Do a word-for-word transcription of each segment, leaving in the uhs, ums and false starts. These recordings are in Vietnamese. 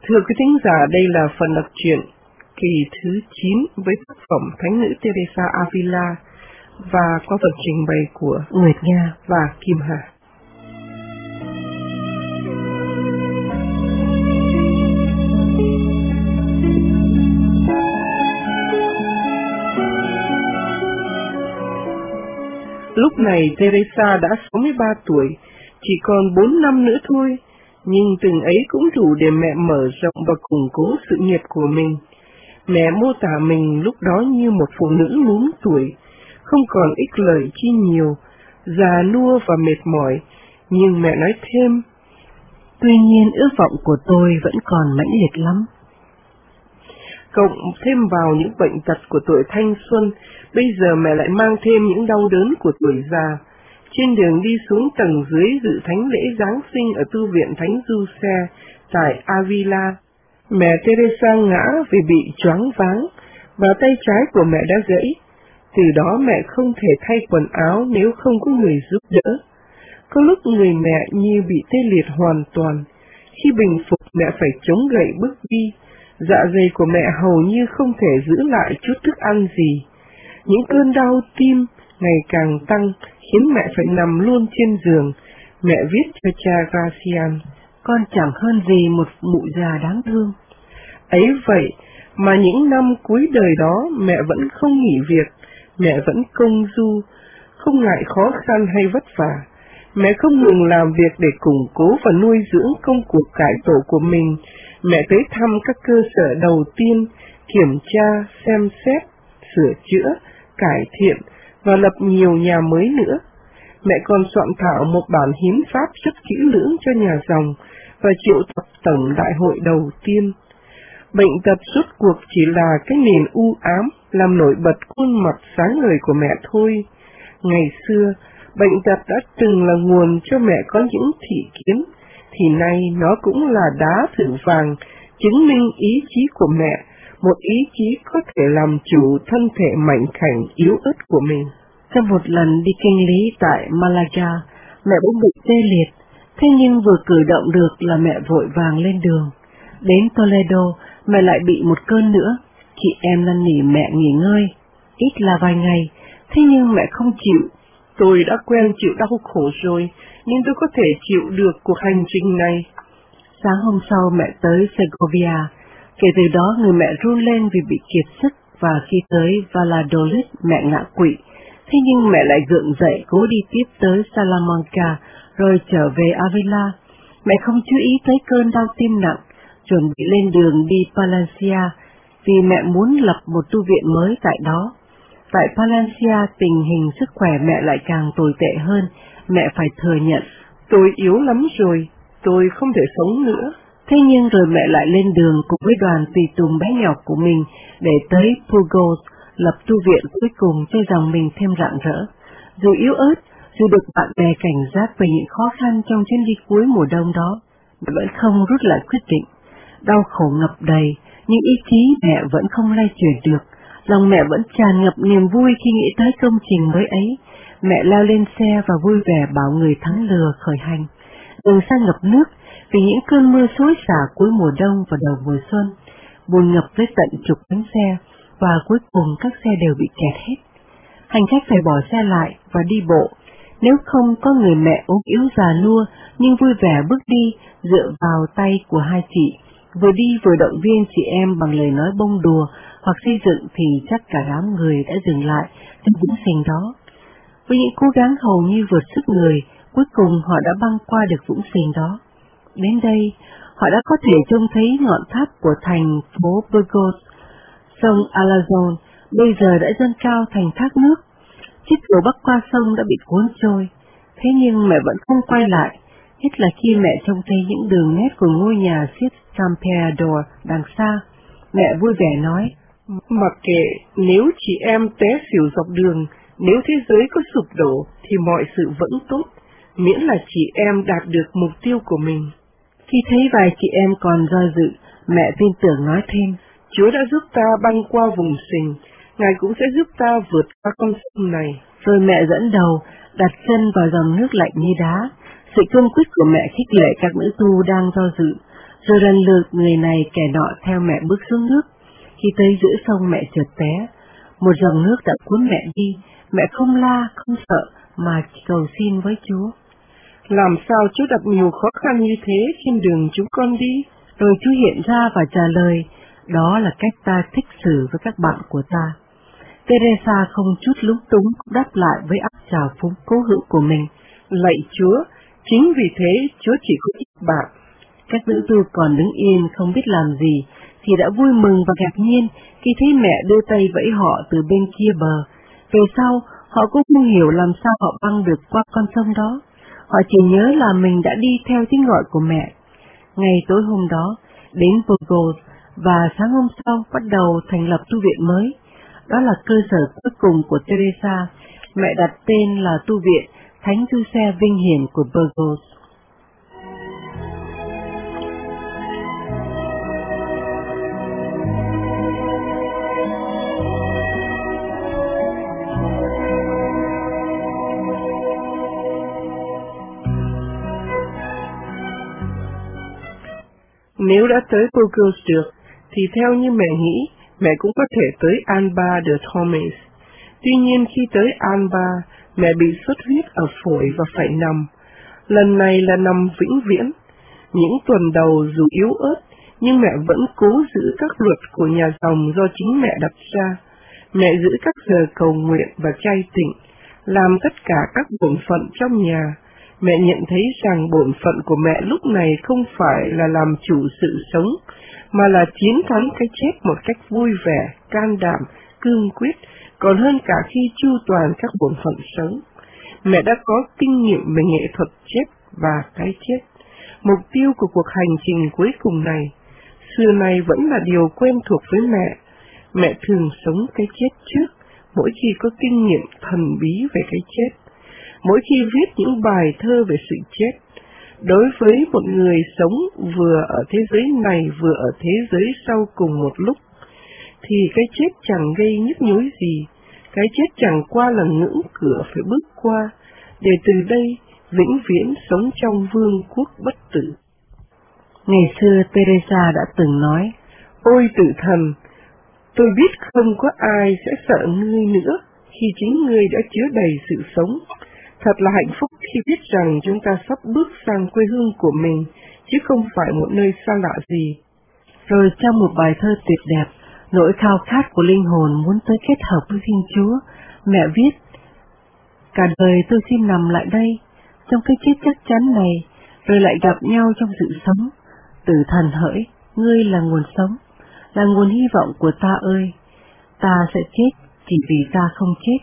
Thưa quý thính giả, đây là phần đọc truyện kỳ thứ chín với tác phẩm Thánh nữ Teresa Avila và qua phần trình bày của Nguyệt Nga và Kim Hà. Lúc này Teresa đã sáu mươi ba tuổi, chỉ còn bốn năm nữa thôi, nhưng từng ấy cũng đủ để mẹ mở rộng và củng cố sự nghiệp của mình. Mẹ mô tả mình lúc đó như một phụ nữ luống tuổi, không còn ích lợi chi nhiều, già nua và mệt mỏi, nhưng mẹ nói thêm, tuy nhiên ước vọng của tôi vẫn còn mãnh liệt lắm. Cộng thêm vào những bệnh tật của tuổi thanh xuân, bây giờ mẹ lại mang thêm những đau đớn của tuổi già. Trên đường đi xuống tầng dưới dự thánh lễ Giáng sinh ở tu viện Thánh Giuse tại Avila, mẹ Teresa ngã vì bị choáng váng và tay trái của mẹ đã gãy. Từ đó mẹ không thể thay quần áo nếu không có người giúp đỡ. Có lúc người mẹ như bị tê liệt hoàn toàn. Khi bình phục, mẹ phải chống gậy bước đi. Dạ dày của mẹ hầu như không thể giữ lại chút thức ăn gì. Những cơn đau tim ngày càng tăng khiến mẹ phải nằm luôn trên giường. Mẹ viết cho cha Gracian, con chẳng hơn gì một mụ già đáng thương. Ấy vậy mà những năm cuối đời đó mẹ vẫn không nghỉ việc, mẹ vẫn công du, không ngại khó khăn hay vất vả. Mẹ không ngừng làm việc để củng cố và nuôi dưỡng công cuộc cải tổ của mình. Mẹ tới thăm các cơ sở đầu tiên, kiểm tra, xem xét, sửa chữa, cải thiện và lập nhiều nhà mới nữa. Mẹ còn soạn thảo một bản hiến pháp rất kỹ lưỡng cho nhà dòng và triệu tập tổng đại hội đầu tiên. Bệnh tật rốt cuộc chỉ là cái nền u ám làm nổi bật khuôn mặt sáng ngời của mẹ thôi. Ngày xưa, bệnh tật đã từng là nguồn cho mẹ có những thị kiến, thì nay nó cũng là đá thử vàng, chứng minh ý chí của mẹ, một ý chí có thể làm chủ thân thể mảnh khảnh yếu ớt của mình. Trong một lần đi kinh lý tại Malaga, mẹ bỗng bị tê liệt, thế nhưng vừa cử động được là mẹ vội vàng lên đường. Đến Toledo, mẹ lại bị một cơn nữa. Chị em năn nỉ mẹ nghỉ ngơi, ít là vài ngày, thế nhưng mẹ không chịu. Tôi đã quen chịu đau khổ rồi, nhưng tôi có thể chịu được cuộc hành trình này. Sáng hôm sau mẹ tới Segovia, kể từ đó người mẹ run lên vì bị kiệt sức, và khi tới Valladolid mẹ ngã quỵ. Thế nhưng mẹ lại gượng dậy cố đi tiếp tới Salamanca, rồi trở về Avila. Mẹ không chú ý tới cơn đau tim nặng, chuẩn bị lên đường đi Palencia, vì mẹ muốn lập một tu viện mới tại đó. Tại Palencia tình hình sức khỏe mẹ lại càng tồi tệ hơn, mẹ phải thừa nhận. Tôi yếu lắm rồi, tôi không thể sống nữa. Thế nhưng rồi mẹ lại lên đường cùng với đoàn tùy tùng bé nhỏ của mình để tới Burgos, lập tu viện cuối cùng cho dòng mình thêm rạng rỡ. Dù yếu ớt, dù được bạn bè cảnh giác về những khó khăn trong chuyến đi cuối mùa đông đó, mẹ vẫn không rút lại quyết định. Đau khổ ngập đầy, nhưng ý chí mẹ vẫn không lay chuyển được. Lòng mẹ vẫn tràn ngập niềm vui khi nghĩ tới công trình mới ấy. Mẹ leo lên xe và vui vẻ bảo người thắng lừa khởi hành. Đường xa ngập nước vì những cơn mưa xối xả cuối mùa đông và đầu mùa xuân. Bùn ngập tới tận chục bánh xe, và cuối cùng các xe đều bị kẹt hết. Hành khách phải bỏ xe lại và đi bộ. Nếu không có người mẹ ốm yếu già nua nhưng vui vẻ bước đi dựa vào tay của hai chị, vừa đi vừa động viên chị em bằng lời nói bông đùa hoặc xây dựng, thì chắc cả đám người đã dừng lại trên vũng sình đó. Với những cố gắng hầu như vượt sức người, cuối cùng họ đã băng qua được vũng sình đó. Đến đây, họ đã có thể trông thấy ngọn tháp của thành phố Burgos. Sông Alazon bây giờ đã dâng cao thành thác nước. Chiếc cầu bắc qua sông đã bị cuốn trôi. Thế nhưng mẹ vẫn không quay lại, nhất là khi mẹ trông thấy những đường nét của ngôi nhà Sid Campeador đằng xa. Mẹ vui vẻ nói, mặc kệ nếu chị em té xỉu dọc đường, nếu thế giới có sụp đổ thì mọi sự vẫn tốt, miễn là chị em đạt được mục tiêu của mình. Khi thấy vài chị em còn do dự, mẹ tin tưởng nói thêm, Chúa đã giúp ta băng qua vùng sình, Ngài cũng sẽ giúp ta vượt qua con sông này. Rồi mẹ dẫn đầu, đặt chân vào dòng nước lạnh như đá. Sự cương quyết của mẹ khích lệ các nữ tu đang do dự. Rồi lần lượt người này kẻ nọ theo mẹ bước xuống nước. Khi tới giữa sông mẹ trượt té, một dòng nước đã cuốn mẹ đi. Mẹ không la, không sợ, mà cầu xin với Chúa. Làm sao Chúa đặt nhiều khó khăn như thế trên đường chúng con đi? Rồi Chúa hiện ra và trả lời, đó là cách ta thích xử với các bạn của ta. Teresa không chút lúng túng đáp lại với áp trào phúng cố hữu của mình. Lạy Chúa, chính vì thế Chúa chỉ có ít bạn. Các nữ tu còn đứng yên không biết làm gì, thì đã vui mừng và ngạc nhiên khi thấy mẹ đưa tay vẫy họ từ bên kia bờ. Về sau, họ cũng không hiểu làm sao họ băng được qua con sông đó. Họ chỉ nhớ là mình đã đi theo tiếng gọi của mẹ. Ngày tối hôm đó, đến Burgos và sáng hôm sau bắt đầu thành lập tu viện mới. Đó là cơ sở cuối cùng của Teresa. Mẹ đặt tên là tu viện Thánh Giuse Vinh Hiển của Burgos. Nếu đã tới Burgos được, thì theo như mẹ nghĩ, mẹ cũng có thể tới Alba de Tormes. Tuy nhiên khi tới Alba, mẹ bị xuất huyết ở phổi và phải nằm. Lần này là nằm vĩnh viễn. Những tuần đầu dù yếu ớt, nhưng mẹ vẫn cố giữ các luật của nhà dòng do chính mẹ đặt ra. Mẹ giữ các giờ cầu nguyện và chay tịnh, làm tất cả các bổn phận trong nhà. Mẹ nhận thấy rằng bổn phận của mẹ lúc này không phải là làm chủ sự sống, mà là chiến thắng cái chết một cách vui vẻ, can đảm, cương quyết, còn hơn cả khi chu toàn các bổn phận sống. Mẹ đã có kinh nghiệm về nghệ thuật chết và cái chết. Mục tiêu của cuộc hành trình cuối cùng này, xưa nay vẫn là điều quen thuộc với mẹ. Mẹ thường sống cái chết trước, mỗi khi có kinh nghiệm thần bí về cái chết. Mỗi khi viết những bài thơ về sự chết, đối với một người sống vừa ở thế giới này vừa ở thế giới sau cùng một lúc, thì cái chết chẳng gây nhức nhối gì, cái chết chẳng qua là ngưỡng cửa phải bước qua, để từ đây vĩnh viễn sống trong vương quốc bất tử. Ngày xưa Teresa đã từng nói, ôi tử thần, tôi biết không có ai sẽ sợ ngươi nữa khi chính ngươi đã chứa đầy sự sống. Thật là hạnh phúc khi biết rằng chúng ta sắp bước sang quê hương của mình, chứ không phải một nơi xa lạ gì. Rồi trong một bài thơ tuyệt đẹp, nỗi khao khát của linh hồn muốn tới kết hợp với Thiên Chúa, mẹ viết, cả đời tôi xin nằm lại đây, trong cái chết chắc chắn này, rồi lại gặp nhau trong sự sống. Tử thần hỡi, ngươi là nguồn sống, là nguồn hy vọng của ta ơi, ta sẽ chết chỉ vì ta không chết.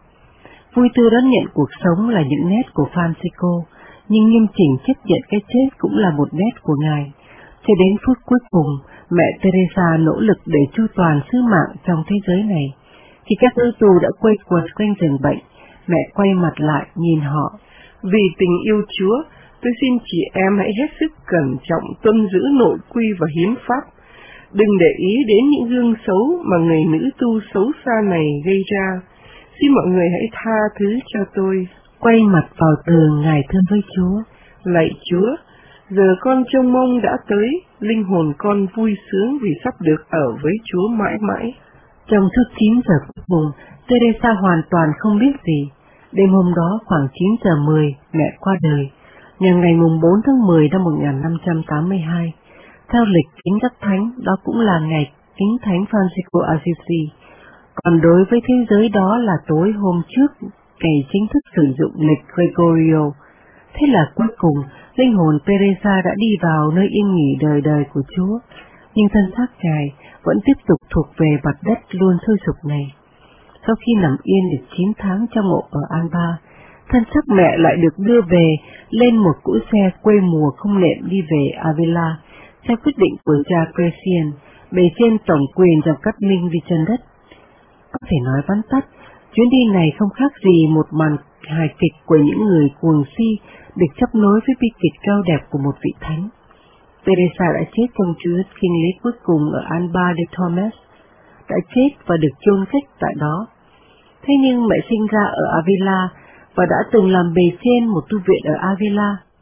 Vui tươi đón nhận cuộc sống là những nét của Francisco, nhưng nghiêm chỉnh chấp nhận cái chết cũng là một nét của Ngài. Cho đến phút cuối cùng, mẹ Teresa nỗ lực để chu toàn sứ mạng trong thế giới này. Khi các nữ tù đã quây quần quanh giường bệnh, mẹ quay mặt lại nhìn họ. Vì tình yêu Chúa, tôi xin chị em hãy hết sức cẩn trọng tuân giữ nội quy và hiến pháp. Đừng để ý đến những gương xấu mà người nữ tu xấu xa này gây ra. Xin mọi người hãy tha thứ cho tôi. Quay mặt vào tường, Ngài thưa với Chúa. Lạy Chúa, giờ con trông mong đã tới, linh hồn con vui sướng vì sắp được ở với Chúa mãi mãi. Trong suốt chín giờ cuối cùng, Teresa hoàn toàn không biết gì. Đêm hôm đó khoảng chín giờ mười, mẹ qua đời, nhằm ngày mùng bốn tháng mười năm một nghìn năm trăm tám mươi hai. Theo lịch kính các thánh, đó cũng là ngày kính thánh Francisco Assisi. Còn đối với thế giới đó là tối hôm trước, ngày chính thức sử dụng lịch Gregorio. Thế là cuối cùng, linh hồn Teresa đã đi vào nơi yên nghỉ đời đời của Chúa, nhưng thân xác Ngài vẫn tiếp tục thuộc về mặt đất luôn sôi sục này. Sau khi nằm yên được chín tháng trong mộ ở Alba, thân xác mẹ lại được đưa về lên một cỗ xe quê mùa không nệm đi về Avila, theo quyết định của cha Crescien, bề trên tổng quyền dòng cát minh vì chân đất. Có thể nói vắn tắt, chuyến đi này không khác gì một màn hài kịch của những người cuồng si được chấp nối với bi kịch cao đẹp của một vị thánh. Teresa đã chết trong chuyến kinh lý cuối cùng ở Alba de Tormes, đã chết và được chôn cất tại đó. Thế nhưng mẹ sinh ra ở Avila và đã từng làm bề trên một tu viện ở Avila.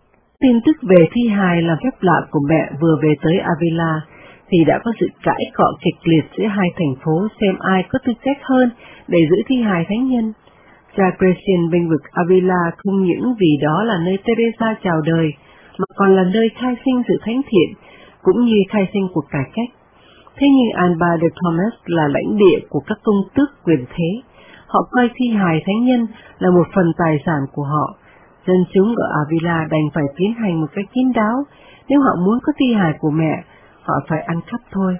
tin tức về thi hài làm phép lạ của mẹ vừa về tới Avila, thì đã có sự cãi cọ kịch liệt giữa hai thành phố xem ai có tư cách hơn để giữ thi hài thánh nhân. Cha Grecian bênh vực Avila không những vì đó là nơi Teresa chào đời, mà còn là nơi khai sinh sự thánh thiện, cũng như khai sinh cuộc cải cách. Thế nhưng Alba de Thomas là lãnh địa của các công tước quyền thế. Họ coi thi hài thánh nhân là một phần tài sản của họ. Dân chúng ở Avila đành phải tiến hành một cách kín đáo. Nếu họ muốn có thi hài của mẹ, họ phải ăn cắp thôi.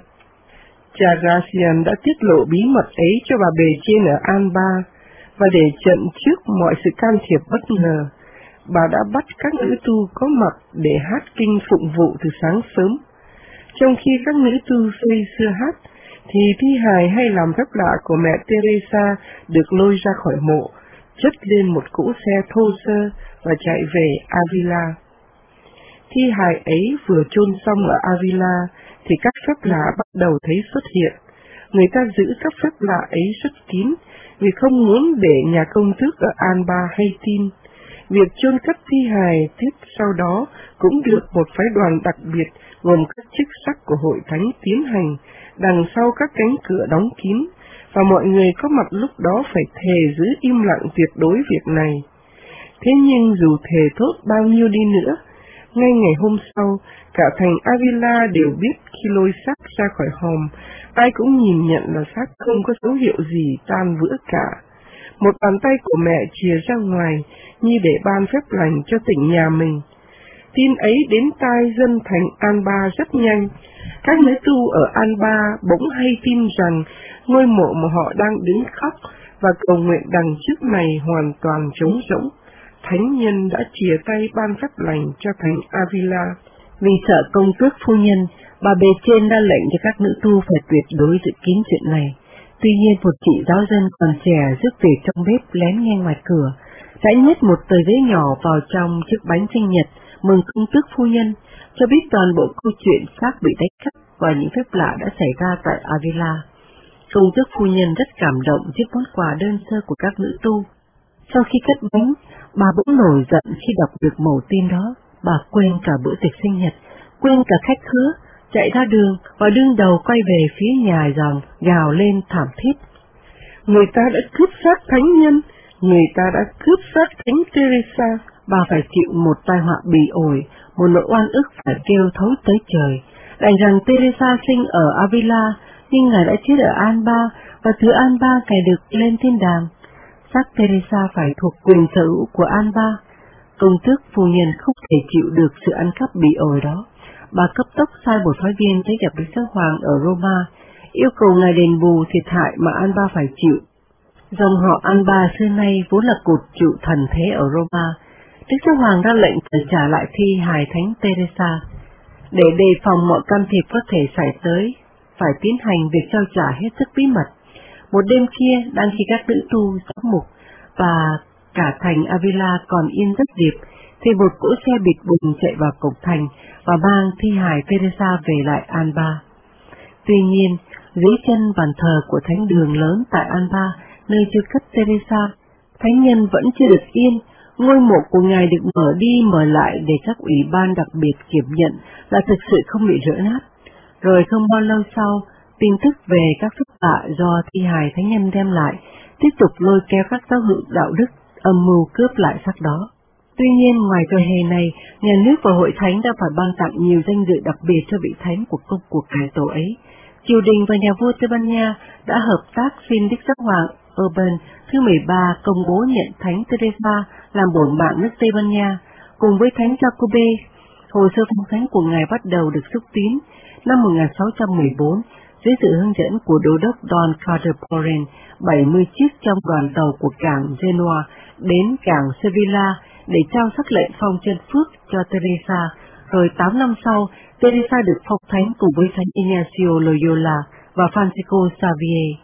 Cha Gratian đã tiết lộ bí mật ấy cho bà bề trên ở Alba, và để chặn trước mọi sự can thiệp bất ngờ, bà đã bắt các nữ tu có mặt để hát kinh phụng vụ từ sáng sớm. Trong khi các nữ tu xây xưa hát, thì thi hài hay làm phép lạ của mẹ Teresa được lôi ra khỏi mộ, chất lên một cỗ xe thô sơ và chạy về Avila. Thi hài ấy vừa chôn xong ở Avila, thì các phép lạ bắt đầu thấy xuất hiện. Người ta giữ các phép lạ ấy rất kín, vì không muốn để nhà công tước ở Alba hay tin. Việc chôn cất thi hài tiếp sau đó cũng được một phái đoàn đặc biệt gồm các chức sắc của hội thánh tiến hành, đằng sau các cánh cửa đóng kín, và mọi người có mặt lúc đó phải thề giữ im lặng tuyệt đối việc này. Thế nhưng dù thề thốt bao nhiêu đi nữa, ngay ngày hôm sau, cả thành Avila đều biết khi lôi xác ra khỏi hòm, ai cũng nhìn nhận là xác không có dấu hiệu gì tan vỡ cả. Một bàn tay của mẹ chìa ra ngoài, như để ban phép lành cho tỉnh nhà mình. Tin ấy đến tai dân thành Alba rất nhanh. Các nữ tu ở Alba bỗng hay tin rằng ngôi mộ mà họ đang đứng khóc và cầu nguyện đằng trước này hoàn toàn trống rỗng. Thánh nhân đã chìa tay ban phép lành cho thành Avila. Vì sợ công tước phu nhân, bà bề trên đã lệnh cho các nữ tu phải tuyệt đối giữ kín chuyện này. Tuy nhiên một chị giáo dân còn trẻ giúp việc trong bếp lén nghe ngoài cửa, đã nhét một tờ giấy nhỏ vào trong chiếc bánh sinh nhật mừng công tước phu nhân, cho biết toàn bộ câu chuyện xác bị đánh cắp và những phép lạ đã xảy ra tại Avila. Công tước phu nhân rất cảm động trước món quà đơn sơ của các nữ tu. Sau khi cất bánh, bà bỗng nổi giận khi đọc được mẩu tin đó. Bà quên cả bữa tiệc sinh nhật, quên cả khách khứa, chạy ra đường và đương đầu quay về phía nhà dòng, gào lên thảm thiết. Người ta đã cướp xác thánh nhân, người ta đã cướp xác thánh Teresa. Bà phải chịu một tai họa bỉ ổi, một nỗi oan ức phải kêu thấu tới trời. Đành rằng Teresa sinh ở Avila, nhưng ngài đã chết ở Alba, và từ Alba ngài được lên thiên đàng. Xác Teresa phải thuộc quyền sở hữu của Alba. Công tước phu nhân không thể chịu được sự ăn cắp bị ổi đó. Bà cấp tốc sai một phái viên tới gặp Đức Giáo Hoàng ở Roma, yêu cầu ngài đền bù thiệt hại mà Alba phải chịu. Dòng họ Alba xưa nay vốn là cột trụ thần thế ở Roma. Đức Giáo Hoàng ra lệnh phải trả lại thi hài thánh Teresa. Để đề phòng mọi can thiệp có thể xảy tới, phải tiến hành việc trao trả hết sức bí mật. Một đêm kia, đang khi các nữ tu giám mục và cả thành Avila còn yên giấc điệp, thì một cỗ xe bịt bùng chạy vào cổng thành và mang thi hài Teresa về lại Alba. Tuy nhiên, dưới chân bàn thờ của thánh đường lớn tại Alba, nơi chôn cất Teresa, thánh nhân vẫn chưa được yên. Ngôi mộ của ngài được mở đi mở lại để các ủy ban đặc biệt kiểm nhận là thực sự không bị rỡ nát. Rồi không bao lâu sau, tin tức về các phép lạ do thi hài thánh nhân đem lại tiếp tục lôi kéo các giáo hữu đạo đức âm mưu cướp lại xác đó. Tuy nhiên, ngoài trò hề này, nhà nước và hội thánh đã phải ban tặng nhiều danh dự đặc biệt cho vị thánh của công cuộc cải tổ ấy. Triều đình và nhà vua Tây Ban Nha đã hợp tác xin Đức Giáo Hoàng Urban thứ mười ba công bố nhận thánh Teresa làm bổn mạng nước Tây Ban Nha, cùng với thánh Jacobe. Hồ sơ phong thánh của ngài bắt đầu được xúc tiến. Năm một nghìn sáu trăm mười bốn, dưới sự hướng dẫn của đô đốc Don Carter Porren, bảy mươi chiếc trong đoàn tàu của cảng Genoa đến cảng Sevilla để trao sắc lệnh phong chân phước cho Teresa. Rồi tám năm sau, Teresa được phong thánh cùng với thánh Ignacio Loyola và Francisco Xavier.